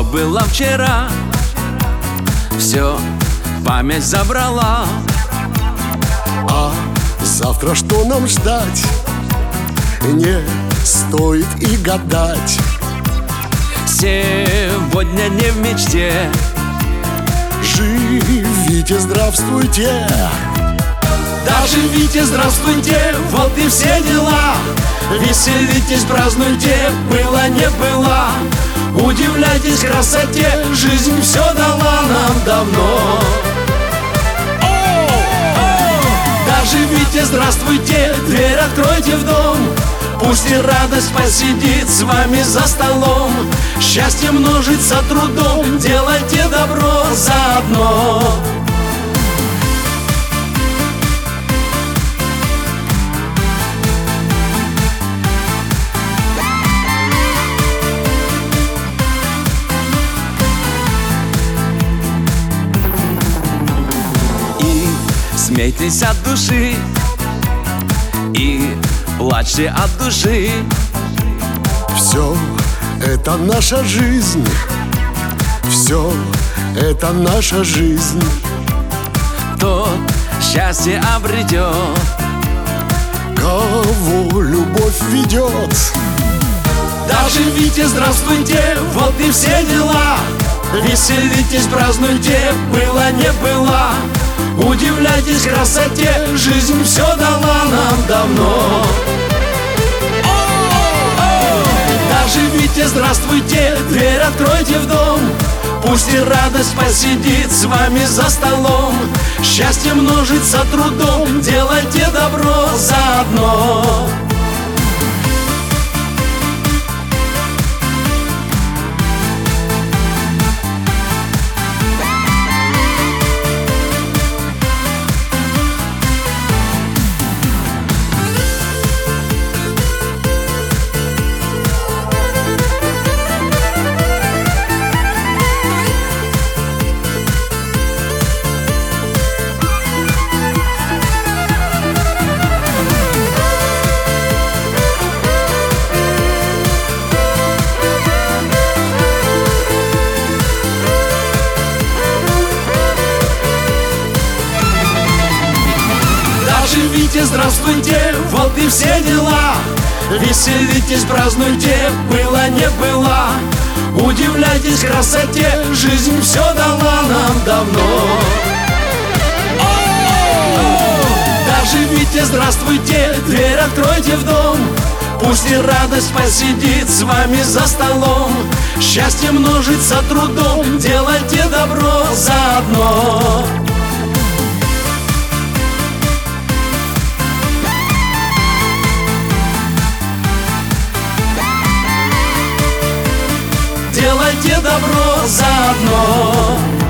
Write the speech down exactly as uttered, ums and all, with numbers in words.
было вчера, все память забрала. А завтра что нам ждать? Не стоит и гадать. Сегодня не в мечте. Живите, здравствуйте. Да, живите, здравствуйте, вот и все дела. Веселитесь, празднуйте, было не было. Удивляйтесь красоте, жизнь все дала нам давно. Да, живите, здравствуйте, дверь откройте в дом. Пусть и радость посидит с вами за столом. Счастье множится трудом, делайте добро заодно. И смейтесь от души, и плачьте от души. Все это наша жизнь, все это наша жизнь. Тот счастье обретет, кого любовь ведет. Да, живите, здравствуйте, вот и все дела. Веселитесь, празднуйте, было не было. Удивляйтесь красоте, жизнь все дала нам давно. Да, живите, здравствуйте, дверь откройте в дом. Пусть и радость посидит с вами за столом. Счастье множится трудом, делайте добро заодно. Живите, здравствуйте, вот и все дела. Веселитесь, празднуйте, было не было. Удивляйтесь красоте, жизнь все дала нам давно. Да, живите, здравствуйте, дверь откройте в дом. Пусть и радость посидит с вами за столом. Счастье множится трудом, делайте добро заодно. Делайте добро заодно.